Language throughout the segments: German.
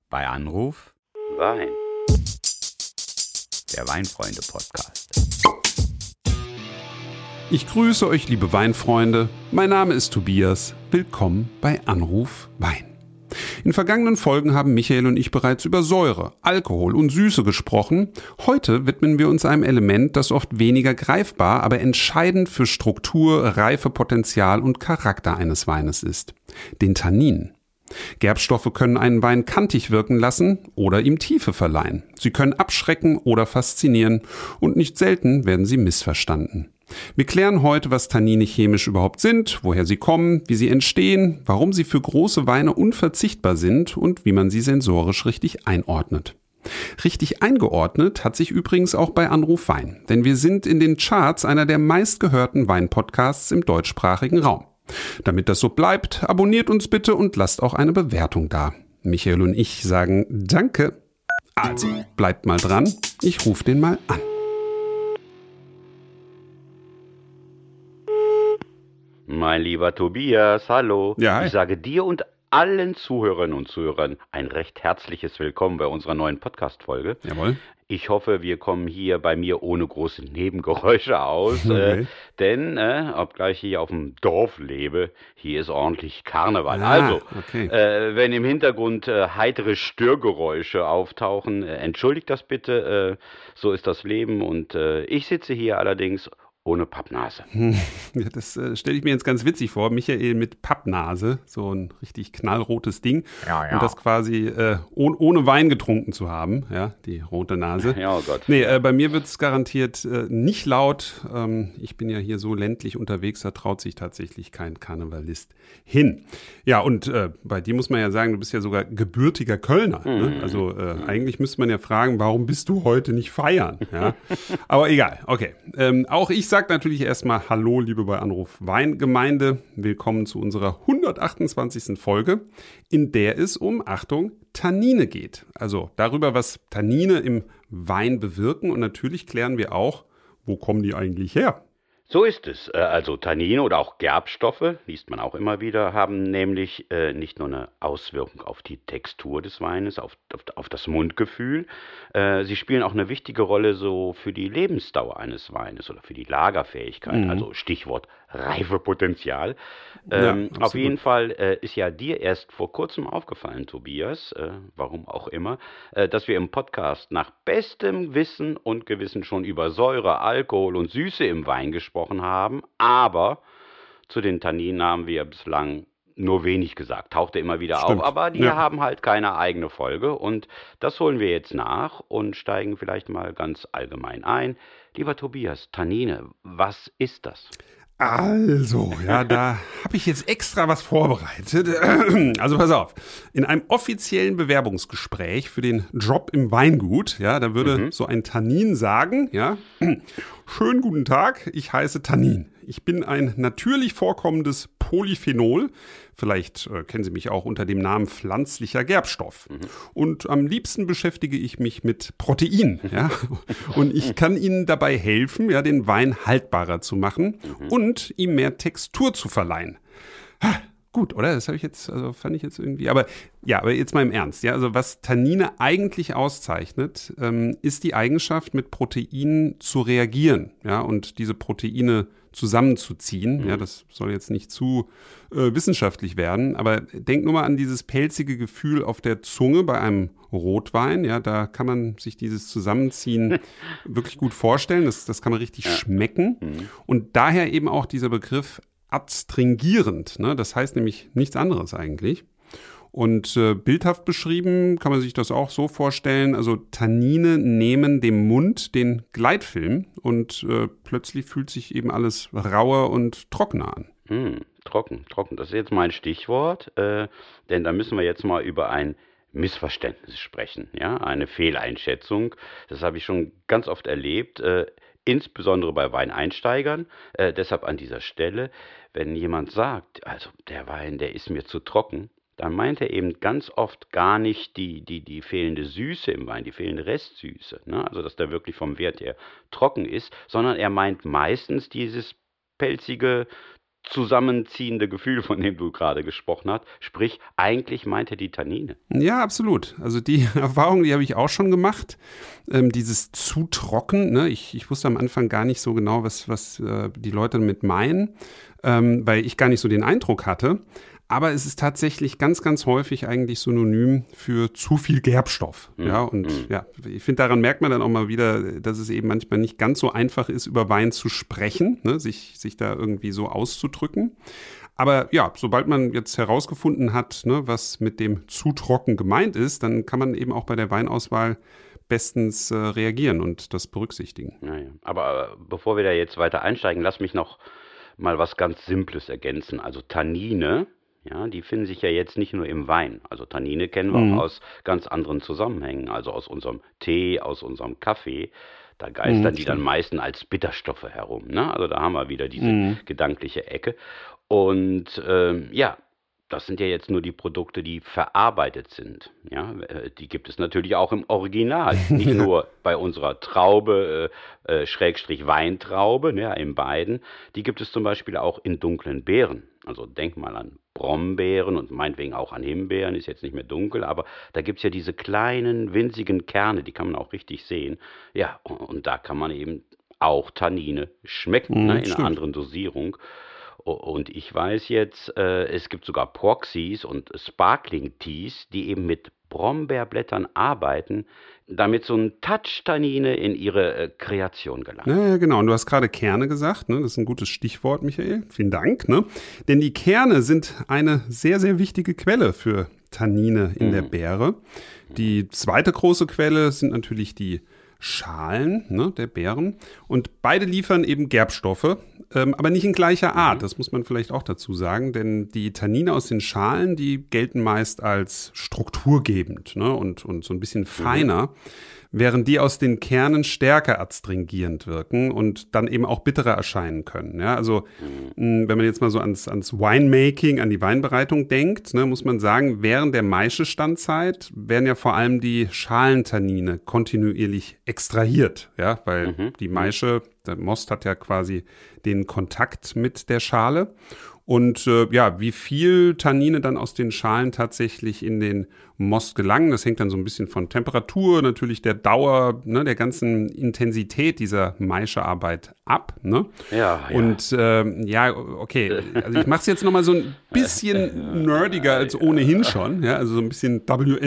Bei Anruf Wein. der Weinfreunde-Podcast. Ich grüße euch, liebe Weinfreunde. Mein Name ist Tobias. Willkommen bei Anruf Wein. In vergangenen Folgen haben Michael und ich bereits über Säure, Alkohol und Süße gesprochen. Heute widmen wir uns einem Element, das oft weniger greifbar, aber entscheidend für Struktur, Reifepotenzial und Charakter eines Weines ist: den Tanninen. Gerbstoffe können einen Wein kantig wirken lassen oder ihm Tiefe verleihen. Sie können abschrecken oder faszinieren und nicht selten werden sie missverstanden. Wir klären heute, was Tannine chemisch überhaupt sind, woher sie kommen, wie sie entstehen, warum sie für große Weine unverzichtbar sind und wie man sie sensorisch richtig einordnet. Richtig eingeordnet hat sich übrigens auch bei Anruf Wein, denn wir sind in den Charts einer der meistgehörten Weinpodcasts im deutschsprachigen Raum. Damit das so bleibt, abonniert uns bitte und lasst auch eine Bewertung da. Michael und ich sagen Danke. Also, bleibt mal dran, ich rufe den mal an. Mein lieber Tobias, hallo. Ja, hi. Ich sage dir und allen Zuhörerinnen und Zuhörern ein recht herzliches Willkommen bei unserer neuen Podcast-Folge. Jawohl. Ich hoffe, wir kommen hier bei mir ohne große Nebengeräusche aus, Okay. denn, obgleich ich hier auf dem Dorf lebe, hier ist ordentlich Karneval. Ah, Also, okay. wenn im Hintergrund heitere Störgeräusche auftauchen, entschuldigt das bitte, so ist das Leben und ich sitze hier allerdings ohne Pappnase. Ja, das stelle ich mir jetzt ganz witzig vor. Michael mit Pappnase, so ein richtig knallrotes Ding. Ja. Und das quasi ohne Wein getrunken zu haben, ja, die rote Nase. Ja, oh Gott. Nee, bei mir wird es garantiert nicht laut. Ich bin ja hier so ländlich unterwegs, da traut sich tatsächlich kein Karnevalist hin. Ja, und bei dir muss man ja sagen, du bist ja sogar gebürtiger Kölner. Ne? Also eigentlich müsste man ja fragen, warum bist du heute nicht feiern? Ja? Aber egal, okay. Auch ich sage natürlich erstmal Hallo, liebe bei Anruf Weingemeinde. Willkommen zu unserer 128. Folge, in der es um, Achtung, Tannine geht. Also darüber, was Tannine im Wein bewirken. Und natürlich klären wir auch, wo kommen die eigentlich her? So ist es. Also Tannine oder auch Gerbstoffe, liest man auch immer wieder, haben nämlich nicht nur eine Auswirkung auf die Textur des Weines, auf das Mundgefühl. Sie spielen auch eine wichtige Rolle so für die Lebensdauer eines Weines oder für die Lagerfähigkeit. Also Stichwort Reifepotenzial. Ja, Auf absolut. jeden Fall ist ja dir erst vor kurzem aufgefallen, Tobias, warum auch immer, dass wir im Podcast nach bestem Wissen und Gewissen schon über Säure, Alkohol und Süße im Wein gesprochen haben, aber zu den Tanninen haben wir bislang nur wenig gesagt, tauchte immer wieder Stimmt. auf, aber die Ja. haben halt keine eigene Folge und das holen wir jetzt nach und steigen vielleicht mal ganz allgemein ein. Lieber Tobias, Tannine, was ist das? Also, ja, da habe ich jetzt extra was vorbereitet. Also pass auf, in einem offiziellen Bewerbungsgespräch für den Job im Weingut, ja, da würde so ein Tannin sagen, ja, schönen guten Tag, ich heiße Tannin. Ich bin ein natürlich vorkommendes Polyphenol. Vielleicht kennen Sie mich auch unter dem Namen pflanzlicher Gerbstoff. Und am liebsten beschäftige ich mich mit Protein. Ja? Und ich kann Ihnen dabei helfen, ja, den Wein haltbarer zu machen und ihm mehr Textur zu verleihen. Gut, oder? Das habe ich jetzt, also fand ich jetzt irgendwie. Aber jetzt mal im Ernst. Ja, also was Tannine eigentlich auszeichnet, ist die Eigenschaft, mit Proteinen zu reagieren, ja, und diese Proteine zusammenzuziehen. Ja, das soll jetzt nicht zu wissenschaftlich werden, aber denk nur mal an dieses pelzige Gefühl auf der Zunge bei einem Rotwein. Ja, da kann man sich dieses Zusammenziehen wirklich gut vorstellen. Das kann man richtig schmecken. Und daher eben auch dieser Begriff adstringierend. Ne? Das heißt nämlich nichts anderes eigentlich. Und bildhaft beschrieben kann man sich das auch so vorstellen, also Tannine nehmen dem Mund den Gleitfilm und plötzlich fühlt sich eben alles rauer und trockener an. Trocken. Das ist jetzt mein Stichwort, denn da müssen wir jetzt mal über ein Missverständnis sprechen, ja, eine Fehleinschätzung. Das habe ich schon ganz oft erlebt, insbesondere bei Weineinsteigern. Deshalb an dieser Stelle, wenn jemand sagt, also der Wein, der ist mir zu trocken, dann meint er eben ganz oft gar nicht die fehlende Süße im Wein, die fehlende Restsüße, ne? Also dass der wirklich vom Wert her trocken ist, sondern er meint meistens dieses pelzige, zusammenziehende Gefühl, von dem du gerade gesprochen hast. Sprich, eigentlich meint er die Tannine. Ja, absolut. Also die Erfahrung, die habe ich auch schon gemacht. Dieses zu trocken, ne? Ich wusste am Anfang gar nicht so genau, was die Leute damit meinen, weil ich gar nicht so den Eindruck hatte. Aber es ist tatsächlich ganz, ganz häufig eigentlich synonym für zu viel Gerbstoff. Ja, und ja, ich finde, daran merkt man dann auch mal wieder, dass es eben manchmal nicht ganz so einfach ist, über Wein zu sprechen, ne? sich da irgendwie so auszudrücken. Aber ja, sobald man jetzt herausgefunden hat, ne, was mit dem zu trocken gemeint ist, dann kann man eben auch bei der Weinauswahl bestens reagieren und das berücksichtigen. Naja. Aber bevor wir da jetzt weiter einsteigen, lass mich noch mal was ganz Simples ergänzen. Also Tannine, ja, die finden sich ja jetzt nicht nur im Wein. Also Tannine kennen wir auch aus ganz anderen Zusammenhängen, also aus unserem Tee, aus unserem Kaffee. Da geistern die dann meistens als Bitterstoffe herum. Ne? Also da haben wir wieder diese gedankliche Ecke. Und ja, das sind ja jetzt nur die Produkte, die verarbeitet sind. Ja, die gibt es natürlich auch im Original, nicht nur bei unserer Traube, Schrägstrich Weintraube, ne, in beiden. Die gibt es zum Beispiel auch in dunklen Beeren. Also denk mal an Brombeeren und meinetwegen auch an Himbeeren, ist jetzt nicht mehr dunkel, aber da gibt es ja diese kleinen, winzigen Kerne, die kann man auch richtig sehen. Ja, und da kann man eben auch Tannine schmecken, ne, in einer anderen Dosierung. Und ich weiß jetzt, es gibt sogar Proxys und Sparkling Teas, die eben mit Brombeerblättern arbeiten, damit so ein Touch Tannine in ihre Kreation gelangt. Ja, genau. Und du hast gerade Kerne gesagt, ne? Das ist ein gutes Stichwort, Michael. Vielen Dank. Ne? Denn die Kerne sind eine sehr, sehr wichtige Quelle für Tannine in der Beere. Die zweite große Quelle sind natürlich die Schalen, ne, der Beeren. Und beide liefern eben Gerbstoffe, aber nicht in gleicher Art. Das muss man vielleicht auch dazu sagen, denn die Tannine aus den Schalen, die gelten meist als strukturgebend, ne, und so ein bisschen feiner, während die aus den Kernen stärker adstringierend wirken und dann eben auch bitterer erscheinen können. Ja, also wenn man jetzt mal so ans Winemaking, an die Weinbereitung denkt, ne, muss man sagen, während der Maischestandzeit werden ja vor allem die Schalentannine kontinuierlich extrahiert, ja, weil die Maische, der Most hat ja quasi den Kontakt mit der Schale. Und ja, wie viel Tannine dann aus den Schalen tatsächlich in den Most gelangen, das hängt dann so ein bisschen von Temperatur, natürlich der Dauer, ne, der ganzen Intensität dieser Maischearbeit ab. Ne? Ja. Und ja, okay, also ich mache es jetzt nochmal so ein bisschen nerdiger als ohnehin schon, ja, also so ein bisschen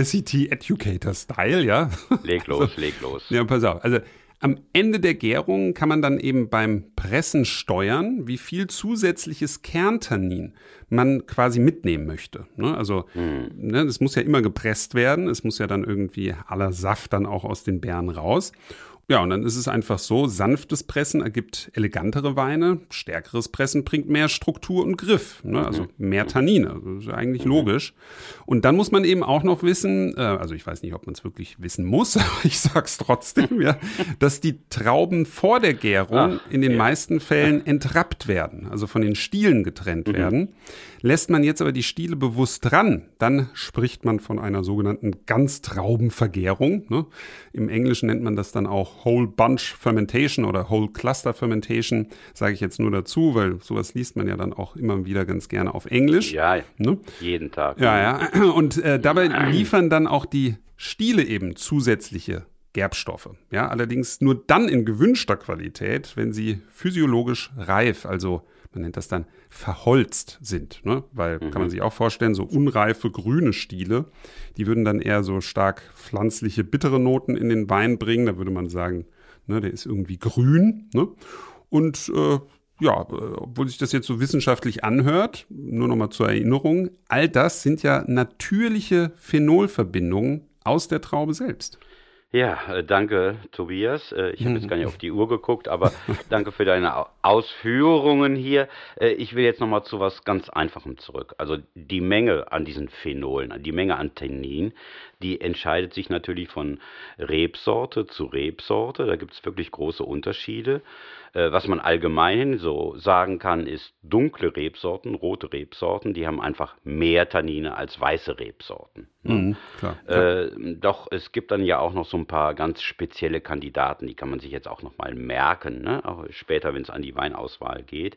WSET-Educator-Style, ja. Leg los, leg los. Ja, pass auf, also am Ende der Gärung kann man dann eben beim Pressen steuern, wie viel zusätzliches Kerntannin man quasi mitnehmen möchte. Ne? Also ne, das muss ja immer gepresst werden. Es muss ja dann irgendwie aller Saft dann auch aus den Beeren raus. Ja, und dann ist es einfach so, sanftes Pressen ergibt elegantere Weine, stärkeres Pressen bringt mehr Struktur und Griff, ne? Also mehr Tannine, das ist eigentlich logisch. Und dann muss man eben auch noch wissen, also ich weiß nicht, ob man es wirklich wissen muss, aber ich sag's trotzdem, ja, dass die Trauben vor der Gärung in den meisten Fällen entrappt werden, also von den Stielen getrennt werden. Lässt man jetzt aber die Stiele bewusst dran, dann spricht man von einer sogenannten Ganztraubenvergärung. Ne? Im Englischen nennt man das dann auch Whole Bunch Fermentation oder Whole Cluster Fermentation, sage ich jetzt nur dazu, weil sowas liest man ja dann auch immer wieder ganz gerne auf Englisch. Ja, ne? Jeden Tag. Ja. Und dabei liefern dann auch die Stiele eben zusätzliche Gerbstoffe. Ja, allerdings nur dann in gewünschter Qualität, wenn sie physiologisch reif, also man nennt das dann verholzt sind, ne? Weil, kann man sich auch vorstellen, so unreife grüne Stiele, die würden dann eher so stark pflanzliche, bittere Noten in den Wein bringen. Da würde man sagen, ne, der ist irgendwie grün. Ne? Und ja, obwohl sich das jetzt so wissenschaftlich anhört, nur nochmal zur Erinnerung, all das sind ja natürliche Phenolverbindungen aus der Traube selbst. Ja, danke, Tobias. Ich habe jetzt gar nicht auf die Uhr geguckt, aber danke für deine Ausführungen hier. Ich will jetzt nochmal zu was ganz Einfachem zurück. Also die Menge an diesen Phenolen, die Menge an Tannin, die entscheidet sich natürlich von Rebsorte zu Rebsorte. Da gibt es wirklich große Unterschiede. Was man allgemein so sagen kann, ist dunkle Rebsorten, rote Rebsorten, die haben einfach mehr Tannine als weiße Rebsorten. Klar. Doch es gibt dann ja auch noch so ein paar ganz spezielle Kandidaten, die kann man sich jetzt auch nochmal merken, ne? Auch später, wenn es an die Weinauswahl geht.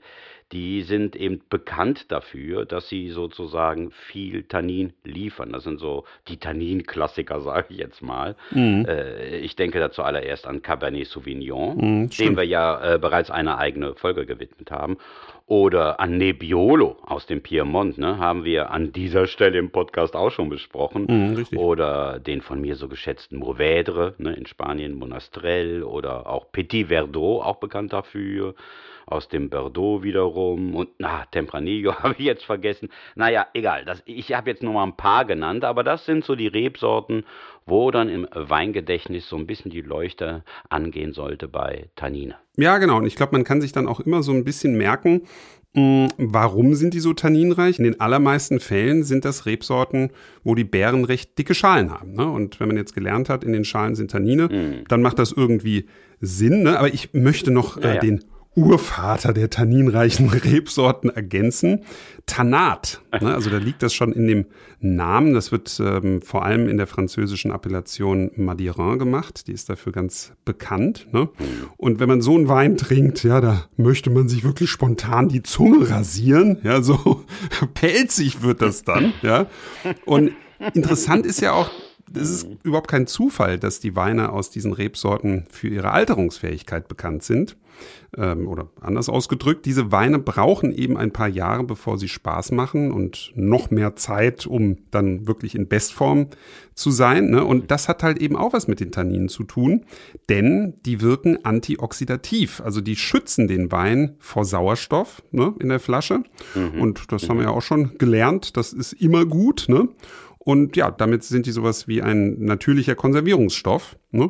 die sind eben bekannt dafür, dass sie sozusagen viel Tannin liefern. Das sind so die Tannin-Klassiker, sage ich jetzt mal. Ich denke da zuallererst an Cabernet Sauvignon, dem wir ja bereits eine eigene Folge gewidmet haben. Oder an Nebbiolo aus dem Piemont, ne, haben wir an dieser Stelle im Podcast auch schon besprochen. Richtig. Oder den von mir so geschätzten Mourvèdre, ne, in Spanien, Monastrell. Oder auch Petit Verdot, auch bekannt dafür. Aus dem Bordeaux wiederum. Und Tempranillo habe ich jetzt vergessen. Naja, egal. Ich habe jetzt nur mal ein paar genannt, aber das sind so die Rebsorten, wo dann im Weingedächtnis so ein bisschen die Leuchte angehen sollte bei Tannine. Ja, genau. Und ich glaube, man kann sich dann auch immer so ein bisschen merken, warum sind die so tanninreich? In den allermeisten Fällen sind das Rebsorten, wo die Beeren recht dicke Schalen haben. Ne? Und wenn man jetzt gelernt hat, in den Schalen sind Tannine, dann macht das irgendwie Sinn. Ne? Aber ich möchte noch den Urvater der tanninreichen Rebsorten ergänzen. Tannat. Ne? Also da liegt das schon in dem Namen. Das wird vor allem in der französischen Appellation Madiran gemacht. Die ist dafür ganz bekannt. Ne? Und wenn man so einen Wein trinkt, ja, da möchte man sich wirklich spontan die Zunge rasieren. Ja, so pelzig wird das dann. Ja. Und interessant ist ja auch, es ist überhaupt kein Zufall, dass die Weine aus diesen Rebsorten für ihre Alterungsfähigkeit bekannt sind. Oder anders ausgedrückt, diese Weine brauchen eben ein paar Jahre, bevor sie Spaß machen und noch mehr Zeit, um dann wirklich in Bestform zu sein. Ne? Und das hat halt eben auch was mit den Tanninen zu tun, denn die wirken antioxidativ. Also die schützen den Wein vor Sauerstoff, ne, in der Flasche. Und das haben wir ja auch schon gelernt, das ist immer gut, ne? Und ja, damit sind die sowas wie ein natürlicher Konservierungsstoff. Ne?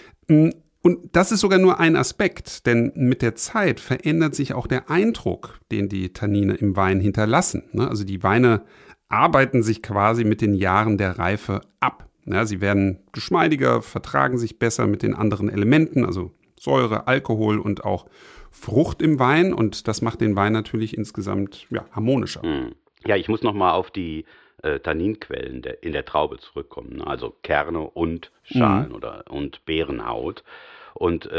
Und das ist sogar nur ein Aspekt, denn mit der Zeit verändert sich auch der Eindruck, den die Tannine im Wein hinterlassen. Ne? Also die Weine arbeiten sich quasi mit den Jahren der Reife ab. Ja, sie werden geschmeidiger, vertragen sich besser mit den anderen Elementen, also Säure, Alkohol und auch Frucht im Wein. Und das macht den Wein natürlich insgesamt harmonischer. Ja, ich muss noch mal auf die Tanninquellen in der Traube zurückkommen, ne? Also Kerne und Schalen und Beerenhaut. Und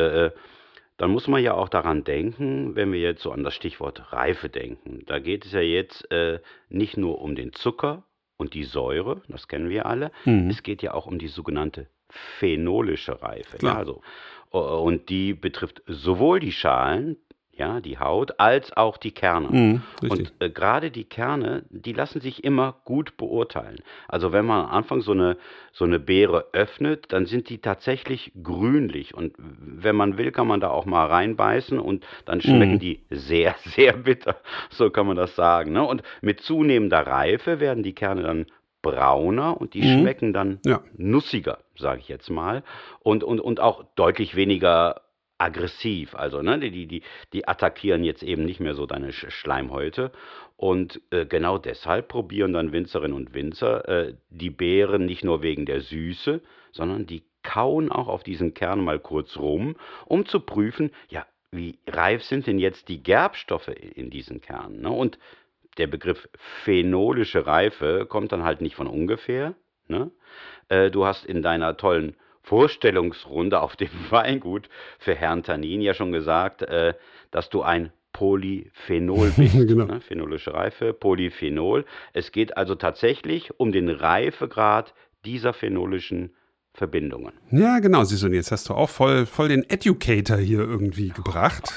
dann muss man ja auch daran denken, wenn wir jetzt so an das Stichwort Reife denken. Da geht es ja jetzt nicht nur um den Zucker und die Säure, das kennen wir alle. Es geht ja auch um die sogenannte phenolische Reife. Ja, also, und die betrifft sowohl die Schalen, ja, die Haut, als auch die Kerne. Und gerade die Kerne, die lassen sich immer gut beurteilen. Also wenn man am Anfang so eine Beere öffnet, dann sind die tatsächlich grünlich. Und wenn man will, kann man da auch mal reinbeißen und dann schmecken die sehr, sehr bitter. So kann man das sagen. Ne? Und mit zunehmender Reife werden die Kerne dann brauner und die schmecken dann nussiger, sage ich jetzt mal. Und auch deutlich weniger aggressiv, also ne, die attackieren jetzt eben nicht mehr so deine Schleimhäute und genau deshalb probieren dann Winzerinnen und Winzer die Beeren nicht nur wegen der Süße, sondern die kauen auch auf diesen Kern mal kurz rum, um zu prüfen, ja, wie reif sind denn jetzt die Gerbstoffe in diesen Kernen, ne? Und der Begriff phenolische Reife kommt dann halt nicht von ungefähr, ne? Du hast in deiner tollen Vorstellungsrunde auf dem Weingut für Herrn Tannin ja schon gesagt, dass du ein Polyphenol bist. Genau. Ne? Phenolische Reife, Polyphenol. Es geht also tatsächlich um den Reifegrad dieser phenolischen Verbindungen. Ja, genau. Siehst du, und jetzt hast du auch voll den Educator hier irgendwie gebracht.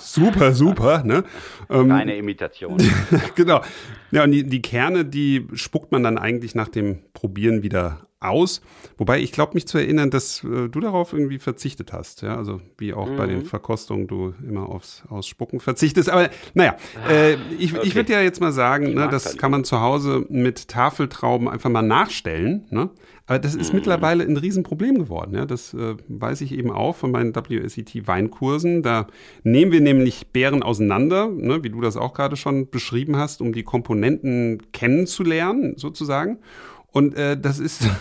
Super, ne? Keine Imitation. Genau. Ja, und die Kerne, die spuckt man dann eigentlich nach dem Probieren wieder aus. Wobei ich glaube, mich zu erinnern, dass du darauf irgendwie verzichtet hast. Ja, also wie auch bei den Verkostungen du immer aufs Ausspucken verzichtest. Aber naja, ich würde ja jetzt mal sagen, ne, das kann man zu Hause mit Tafeltrauben einfach mal nachstellen. Ne? Aber das ist mittlerweile ein Riesenproblem geworden. Ja? Das weiß ich eben auch von meinen WSET-Weinkursen. Da nehmen wir nämlich Beeren auseinander, ne, wie du das auch gerade schon beschrieben hast, um die Komponenten kennenzulernen, sozusagen. Und das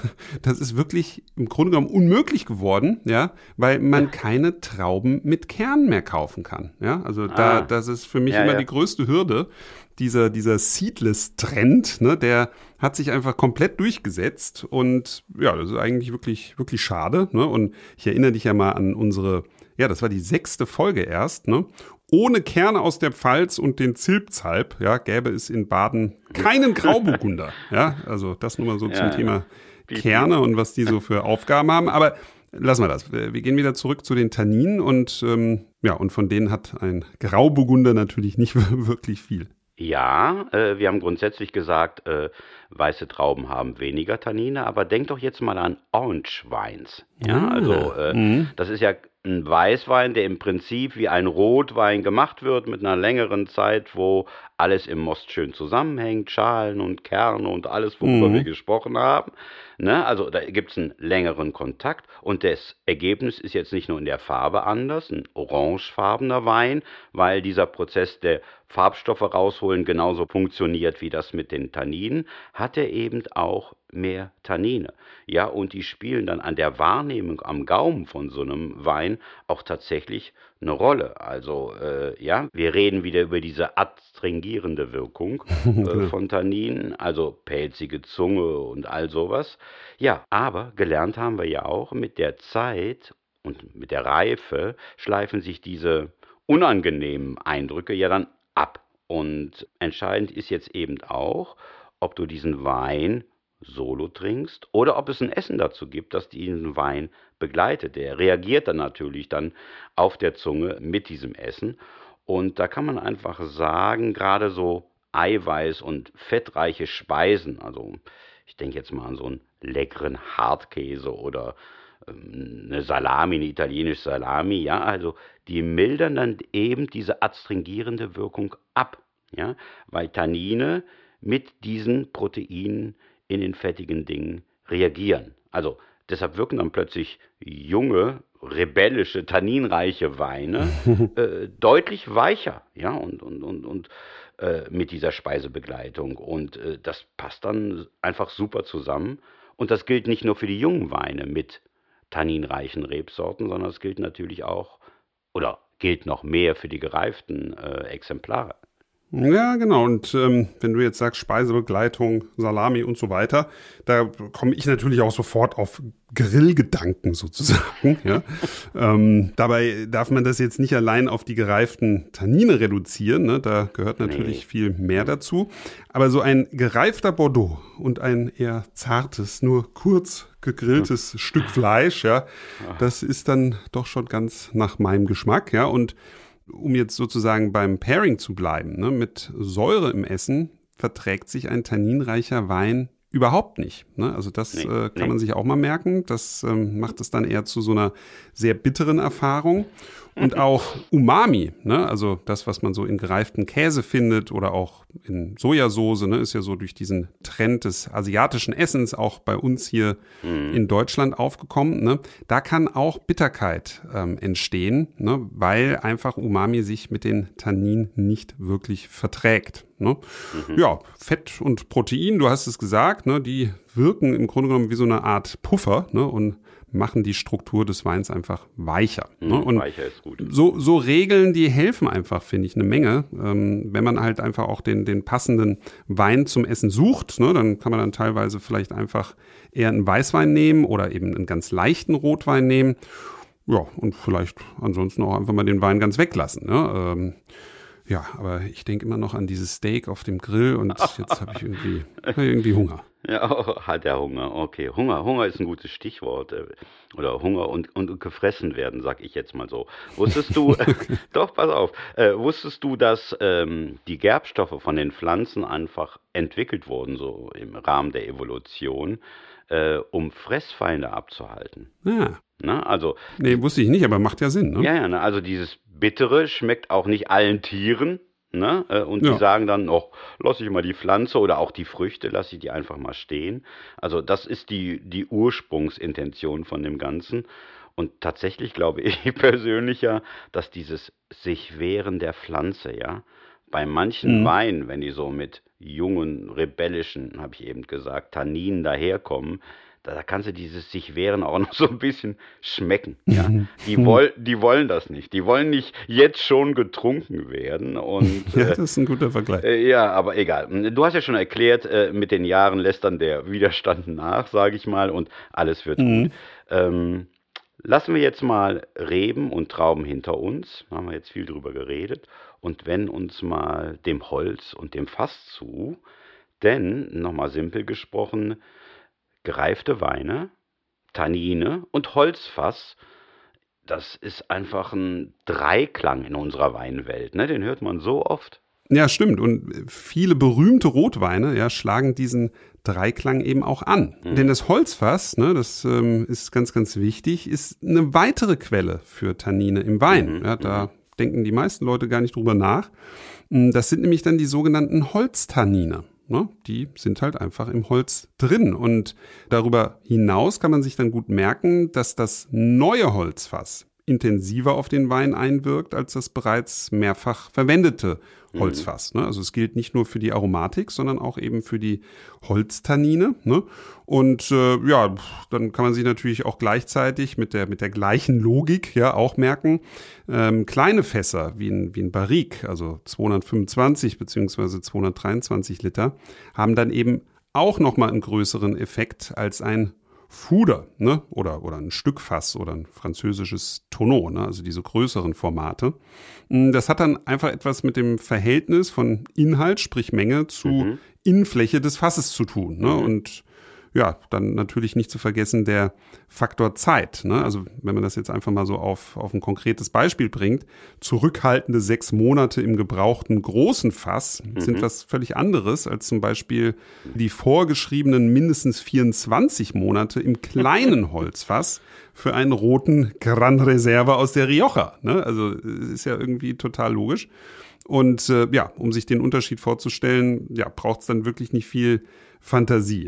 ist wirklich im Grunde genommen unmöglich geworden, ja, weil man keine Trauben mit Kern mehr kaufen kann. Ja, also das ist für mich immer die größte Hürde. Dieser Seedless-Trend, ne, der hat sich einfach komplett durchgesetzt und ja, das ist eigentlich wirklich, wirklich schade. Ne? Und ich erinnere dich ja mal an unsere ja, das war die 6. Folge erst, ne? Ohne Kerne aus der Pfalz und den Zilpzalp, ja, gäbe es in Baden keinen Grauburgunder. Ja, also das nur mal so zum Thema Kerne und was die so für Aufgaben haben. Aber lassen wir das. Wir gehen wieder zurück zu den Tanninen und und von denen hat ein Grauburgunder natürlich nicht wirklich viel. Ja, wir haben grundsätzlich gesagt, weiße Trauben haben weniger Tannine, aber denk doch jetzt mal an Orange Wines. Ja, also das ist ja ein Weißwein, der im Prinzip wie ein Rotwein gemacht wird mit einer längeren Zeit, wo alles im Most schön zusammenhängt, Schalen und Kerne und alles, worüber wir gesprochen haben. Ne? Also da gibt es einen längeren Kontakt und das Ergebnis ist jetzt nicht nur in der Farbe anders, ein orangefarbener Wein, weil dieser Prozess der Farbstoffe rausholen genauso funktioniert wie das mit den Tanninen, hat er eben auch mehr Tannine. Ja, und die spielen dann an der Wahrnehmung am Gaumen von so einem Wein auch tatsächlich eine Rolle. Also wir reden wieder über diese adstringierende Wirkung von Tanninen, also pelzige Zunge und all sowas. Ja, aber gelernt haben wir ja auch, mit der Zeit und mit der Reife schleifen sich diese unangenehmen Eindrücke ja dann ab. Und entscheidend ist jetzt eben auch, ob du diesen Wein solo trinkst oder ob es ein Essen dazu gibt, das diesen Wein begleitet. Der reagiert dann natürlich dann auf der Zunge mit diesem Essen. Und da kann man einfach sagen, gerade so eiweiß- und fettreiche Speisen, also ich denke jetzt mal an so einen leckeren Hartkäse oder eine Salami, eine italienische Salami, ja, also die mildern dann eben diese adstringierende Wirkung ab, ja, weil Tannine mit diesen Proteinen in den fettigen Dingen reagieren. Also deshalb wirken dann plötzlich junge, rebellische, tanninreiche Weine deutlich weicher, ja, und mit dieser Speisebegleitung. Und das passt dann einfach super zusammen. Und das gilt nicht nur für die jungen Weine mit tanninreichen Rebsorten, sondern es gilt natürlich auch, oder gilt noch mehr für die gereiften Exemplare. Ja, genau. Und wenn du jetzt sagst Speisebegleitung, Salami und so weiter, da komme ich natürlich auch sofort auf Grillgedanken sozusagen. Ja. Dabei darf man das jetzt nicht allein auf die gereiften Tannine reduzieren. Ne? Da gehört natürlich viel mehr dazu. Aber so ein gereifter Bordeaux und ein eher zartes, nur kurz gegrilltes Stück Fleisch, ja, das ist dann doch schon ganz nach meinem Geschmack. Ja. Und um jetzt sozusagen beim Pairing zu bleiben, ne, mit Säure im Essen verträgt sich ein tanninreicher Wein überhaupt nicht. Ne? Also das kann man sich auch mal merken. Das macht es dann eher zu so einer sehr bitteren Erfahrung. Und auch Umami, ne? Also das, was man so in gereiften Käse findet oder auch in Sojasauce, ne? Ist ja so durch diesen Trend des asiatischen Essens auch bei uns hier in Deutschland aufgekommen. Ne? Da kann auch Bitterkeit entstehen, ne? Weil einfach Umami sich mit den Tanninen nicht wirklich verträgt. Ne? Ja, Fett und Protein, du hast es gesagt, ne? Die wirken im Grunde genommen wie so eine Art Puffer, ne? Und machen die Struktur des Weins einfach weicher. Ne? Und weicher ist gut. So Regeln, die helfen einfach, finde ich, eine Menge. Wenn man halt einfach auch den passenden Wein zum Essen sucht, ne? Dann kann man dann teilweise vielleicht einfach eher einen Weißwein nehmen oder eben einen ganz leichten Rotwein nehmen. Ja, und vielleicht ansonsten auch einfach mal den Wein ganz weglassen. Ne? Ja, aber ich denke immer noch an dieses Steak auf dem Grill und jetzt habe ich irgendwie Hunger. Ja, hat der Hunger. Okay, Hunger ist ein gutes Stichwort. Oder Hunger und gefressen werden, sag ich jetzt mal so. Wusstest du, doch, pass auf, wusstest du, dass die Gerbstoffe von den Pflanzen einfach entwickelt wurden, so im Rahmen der Evolution, um Fressfeinde abzuhalten? Ja. Na, also, Nee, wusste ich nicht, aber macht ja Sinn, ne? ja, ne, also dieses Bittere schmeckt auch nicht allen Tieren. Ne? Und die sagen dann, lasse ich mal die Pflanze oder auch die Früchte, lasse ich die einfach mal stehen. Also das ist die Ursprungsintention von dem Ganzen. Und tatsächlich glaube ich persönlich ja, dass dieses sich wehren der Pflanze, ja, bei manchen Weinen, wenn die so mit jungen, rebellischen, habe ich eben gesagt, Tanninen daherkommen, da kannst du dieses sich wehren auch noch so ein bisschen schmecken. Ja? Die wollen das nicht. Die wollen nicht jetzt schon getrunken werden. Und, ja, das ist ein guter Vergleich. Ja, aber egal. Du hast ja schon erklärt, mit den Jahren lässt dann der Widerstand nach, sage ich mal, und alles wird gut. Lassen wir jetzt mal Reben und Trauben hinter uns, haben wir jetzt viel drüber geredet, und wenden uns mal dem Holz und dem Fass zu, denn, nochmal simpel gesprochen, gereifte Weine, Tannine und Holzfass, das ist einfach ein Dreiklang in unserer Weinwelt, ne? Den hört man so oft. Ja, stimmt. Und viele berühmte Rotweine, ja, schlagen diesen Dreiklang eben auch an. Denn das Holzfass, ne, das ist ganz, ganz wichtig, ist eine weitere Quelle für Tannine im Wein. Ja, da denken die meisten Leute gar nicht drüber nach. Das sind nämlich dann die sogenannten Holztannine. Ne? Die sind halt einfach im Holz drin. Und darüber hinaus kann man sich dann gut merken, dass das neue Holzfass intensiver auf den Wein einwirkt als das bereits mehrfach verwendete Holzfass. Ne? Also es gilt nicht nur für die Aromatik, sondern auch eben für die Holztannine. Ne? Und ja, dann kann man sich natürlich auch gleichzeitig mit der gleichen Logik ja auch merken, kleine Fässer wie ein Barrique, also 225 beziehungsweise 223 Liter, haben dann eben auch nochmal einen größeren Effekt als ein Fuder, ne? Oder ein Stückfass oder ein französisches Tonneau, ne? Also diese größeren Formate. Das hat dann einfach etwas mit dem Verhältnis von Inhalt, sprich Menge, zu Innenfläche des Fasses zu tun. Ne? Und ja, dann natürlich nicht zu vergessen der Faktor Zeit. Ne? Also wenn man das jetzt einfach mal so auf ein konkretes Beispiel bringt, zurückhaltende 6 Monate im gebrauchten großen Fass sind was völlig anderes als zum Beispiel die vorgeschriebenen mindestens 24 Monate im kleinen Holzfass für einen roten Gran Reserva aus der Rioja. Ne? Also ist ja irgendwie total logisch. Und ja, um sich den Unterschied vorzustellen, ja, braucht es dann wirklich nicht viel Fantasie.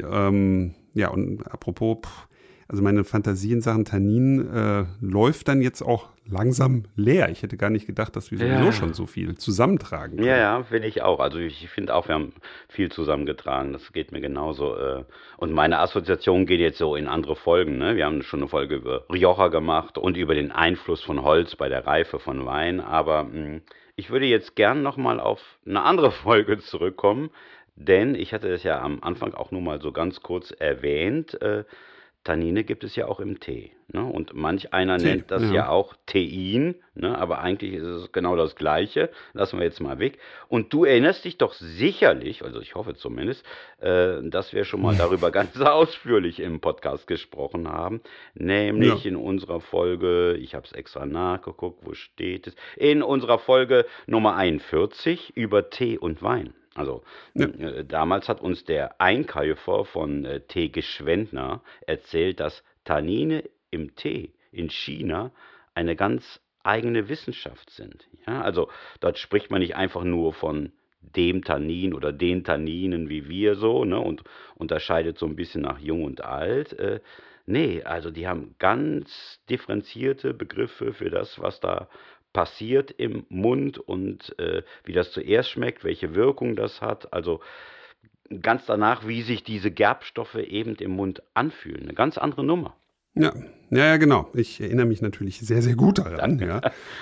Ja, und apropos, also meine Fantasie in Sachen Tannin läuft dann jetzt auch langsam leer. Ich hätte gar nicht gedacht, dass wir sowieso schon so viel zusammentragen können. Ja, finde ich auch. Also ich finde auch, wir haben viel zusammengetragen. Das geht mir genauso. Und meine Assoziation geht jetzt so in andere Folgen. Ne? Wir haben schon eine Folge über Rioja gemacht und über den Einfluss von Holz bei der Reife von Wein. Aber ich würde jetzt gern nochmal auf eine andere Folge zurückkommen, denn ich hatte es ja am Anfang auch nur mal so ganz kurz erwähnt, Tannine gibt es ja auch im Tee. Ne? Und manch einer Tee, nennt das ja auch Tein, ne? Aber eigentlich ist es genau das Gleiche. Lassen wir jetzt mal weg. Und du erinnerst dich doch sicherlich, also ich hoffe zumindest, dass wir schon mal darüber ganz ausführlich im Podcast gesprochen haben. Nämlich in unserer Folge, ich habe es extra nachgeguckt, wo steht es? In unserer Folge Nummer 41 über Tee und Wein. Also damals hat uns der Einkäufer von Tee Geschwendner erzählt, dass Tannine im Tee in China eine ganz eigene Wissenschaft sind. Ja, also dort spricht man nicht einfach nur von dem Tannin oder den Tanninen wie wir so, ne, und unterscheidet so ein bisschen nach jung und alt. Nee, also die haben ganz differenzierte Begriffe für das, was da passiert im Mund und wie das zuerst schmeckt, welche Wirkung das hat. Also ganz danach, wie sich diese Gerbstoffe eben im Mund anfühlen. Eine ganz andere Nummer. Ja, genau. Ich erinnere mich natürlich sehr, sehr gut daran. Ja.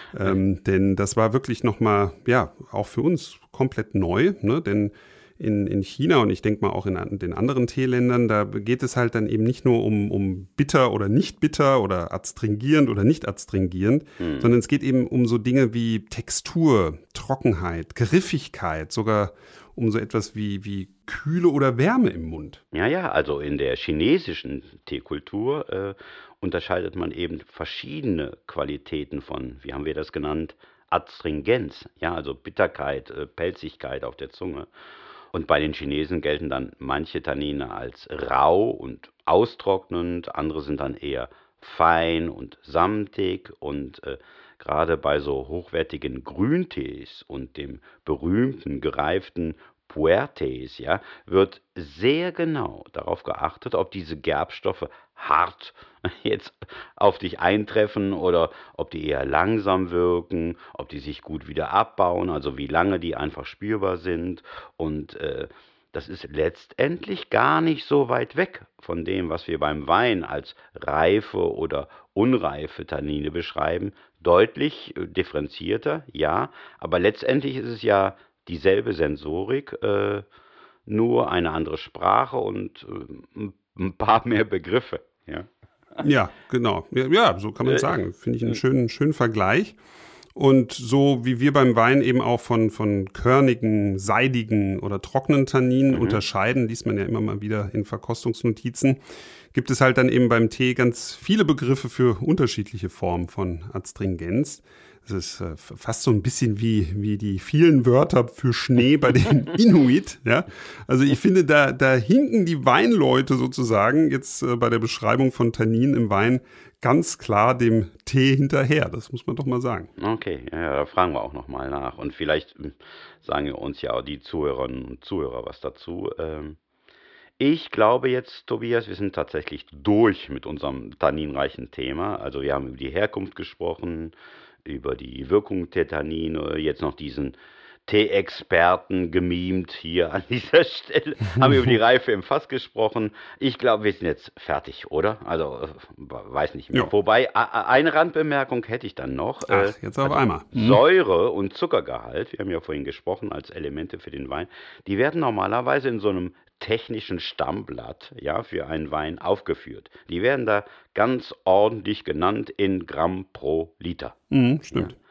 Denn das war wirklich nochmal, ja, auch für uns komplett neu. Ne? Denn in China und ich denke mal auch in den anderen Teeländern, da geht es halt dann eben nicht nur um bitter oder nicht bitter oder adstringierend oder nicht adstringierend, sondern es geht eben um so Dinge wie Textur, Trockenheit, Griffigkeit, sogar um so etwas wie Kühle oder Wärme im Mund. Ja, also in der chinesischen Teekultur unterscheidet man eben verschiedene Qualitäten von, wie haben wir das genannt, Adstringenz, ja, also Bitterkeit, Pelzigkeit auf der Zunge. Und bei den Chinesen gelten dann manche Tannine als rau und austrocknend, andere sind dann eher fein und samtig und gerade bei so hochwertigen Grüntees und dem berühmten gereiften Puertees, ja, wird sehr genau darauf geachtet, ob diese Gerbstoffe hart jetzt auf dich eintreffen oder ob die eher langsam wirken, ob die sich gut wieder abbauen, also wie lange die einfach spürbar sind. Und das ist letztendlich gar nicht so weit weg von dem, was wir beim Wein als reife oder unreife Tannine beschreiben. Deutlich differenzierter, ja, aber letztendlich ist es ja dieselbe Sensorik, nur eine andere Sprache und ein paar mehr Begriffe. Ja. Ja, genau. Ja, so kann man sagen. Finde ich einen schönen Vergleich. Und so wie wir beim Wein eben auch von körnigen, seidigen oder trockenen Tanninen unterscheiden, liest man ja immer mal wieder in Verkostungsnotizen, gibt es halt dann eben beim Tee ganz viele Begriffe für unterschiedliche Formen von Adstringenz. Das ist fast so ein bisschen wie die vielen Wörter für Schnee bei den Inuit. Ja? Also ich finde, da hinken die Weinleute sozusagen jetzt bei der Beschreibung von Tannin im Wein ganz klar dem Tee hinterher. Das muss man doch mal sagen. Okay, ja, da fragen wir auch nochmal nach. Und vielleicht sagen uns ja auch die Zuhörerinnen und Zuhörer was dazu. Ich glaube jetzt, Tobias, wir sind tatsächlich durch mit unserem tanninreichen Thema. Also wir haben über die Herkunft gesprochen, über die Wirkung der Tannine, jetzt noch diesen Tee-Experten gemimt hier an dieser Stelle, haben wir über die Reife im Fass gesprochen. Ich glaube, wir sind jetzt fertig, oder? Also, weiß nicht mehr. Ja. Wobei, eine Randbemerkung hätte ich dann noch. Ach, jetzt auf einmal. Säure und Zuckergehalt, wir haben ja vorhin gesprochen, als Elemente für den Wein, die werden normalerweise in so einem technischen Stammblatt, ja, für einen Wein aufgeführt. Die werden da ganz ordentlich genannt in Gramm pro Liter. Stimmt. Ja.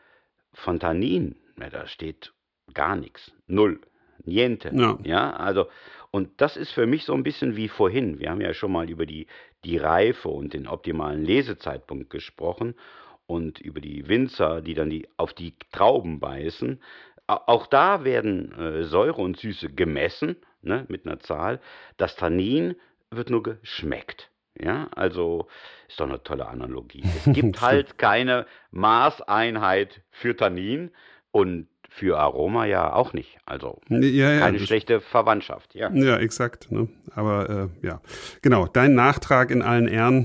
Von Tannin, da steht gar nichts. Null. Niente. Ja. Ja, also, und das ist für mich so ein bisschen wie vorhin. Wir haben ja schon mal über die Reife und den optimalen Lesezeitpunkt gesprochen und über die Winzer, die dann auf die Trauben beißen. Auch da werden Säure und Süße gemessen, ne, mit einer Zahl. Das Tannin wird nur geschmeckt. Ja, also ist doch eine tolle Analogie. Es gibt halt keine Maßeinheit für Tannin und für Aroma ja auch nicht. Also keine schlechte Verwandtschaft. Ja, ja, exakt. Ne? Aber ja, genau, dein Nachtrag in allen Ehren.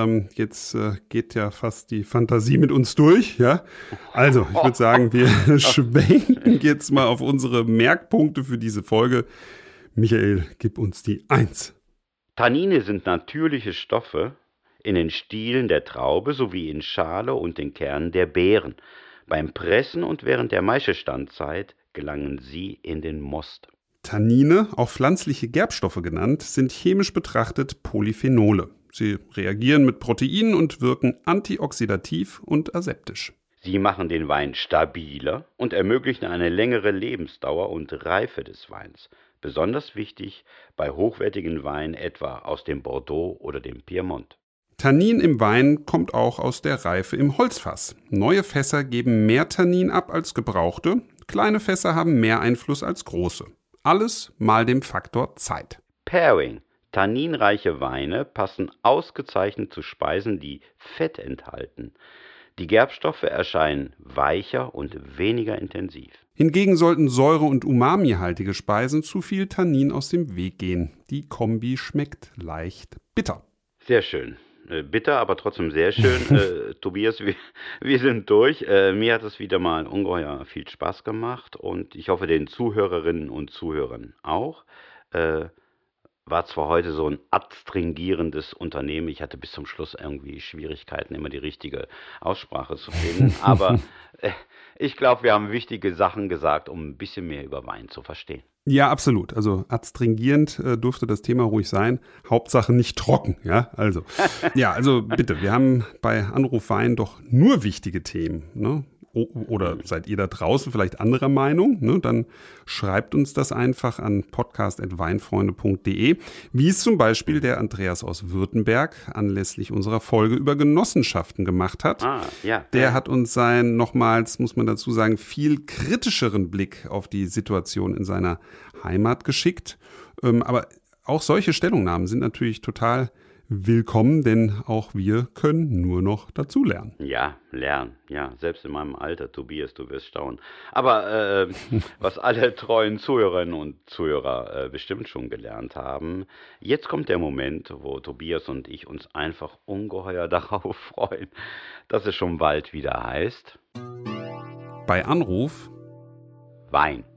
Jetzt geht ja fast die Fantasie mit uns durch. Ja, also ich würde sagen, wir schwenken jetzt mal auf unsere Merkpunkte für diese Folge. Michael, gib uns die 1. Tannine sind natürliche Stoffe in den Stielen der Traube sowie in Schale und den Kernen der Beeren. Beim Pressen und während der Maischestandzeit gelangen sie in den Most. Tannine, auch pflanzliche Gerbstoffe genannt, sind chemisch betrachtet Polyphenole. Sie reagieren mit Proteinen und wirken antioxidativ und aseptisch. Sie machen den Wein stabiler und ermöglichen eine längere Lebensdauer und Reife des Weins. Besonders wichtig bei hochwertigen Weinen etwa aus dem Bordeaux oder dem Piemont. Tannin im Wein kommt auch aus der Reife im Holzfass. Neue Fässer geben mehr Tannin ab als gebrauchte. Kleine Fässer haben mehr Einfluss als große. Alles mal dem Faktor Zeit. Pairing. Tanninreiche Weine passen ausgezeichnet zu Speisen, die Fett enthalten. Die Gerbstoffe erscheinen weicher und weniger intensiv. Hingegen sollten säure- und umami-haltige Speisen zu viel Tannin aus dem Weg gehen. Die Kombi schmeckt leicht bitter. Sehr schön. Bitter, aber trotzdem sehr schön. Tobias, wir sind durch. Mir hat es wieder mal ungeheuer viel Spaß gemacht und ich hoffe den Zuhörerinnen und Zuhörern auch. War zwar heute so ein adstringierendes Unternehmen, ich hatte bis zum Schluss irgendwie Schwierigkeiten, immer die richtige Aussprache zu finden, aber ich glaube, wir haben wichtige Sachen gesagt, um ein bisschen mehr über Wein zu verstehen. Ja, absolut. Also adstringierend durfte das Thema ruhig sein. Hauptsache nicht trocken, ja. Also, ja, also bitte, wir haben bei Anruf Wein doch nur wichtige Themen, ne? Oder seid ihr da draußen vielleicht anderer Meinung? Ne? Dann schreibt uns das einfach an podcast@weinfreunde.de, wie es zum Beispiel der Andreas aus Württemberg anlässlich unserer Folge über Genossenschaften gemacht hat. Ja. Der hat uns seinen, nochmals muss man dazu sagen, viel kritischeren Blick auf die Situation in seiner Heimat geschickt. Aber auch solche Stellungnahmen sind natürlich total willkommen, denn auch wir können nur noch dazulernen. Ja, lernen. Ja, selbst in meinem Alter, Tobias, du wirst staunen. Aber was alle treuen Zuhörerinnen und Zuhörer bestimmt schon gelernt haben, jetzt kommt der Moment, wo Tobias und ich uns einfach ungeheuer darauf freuen, dass es schon bald wieder heißt Bei Anruf Wein.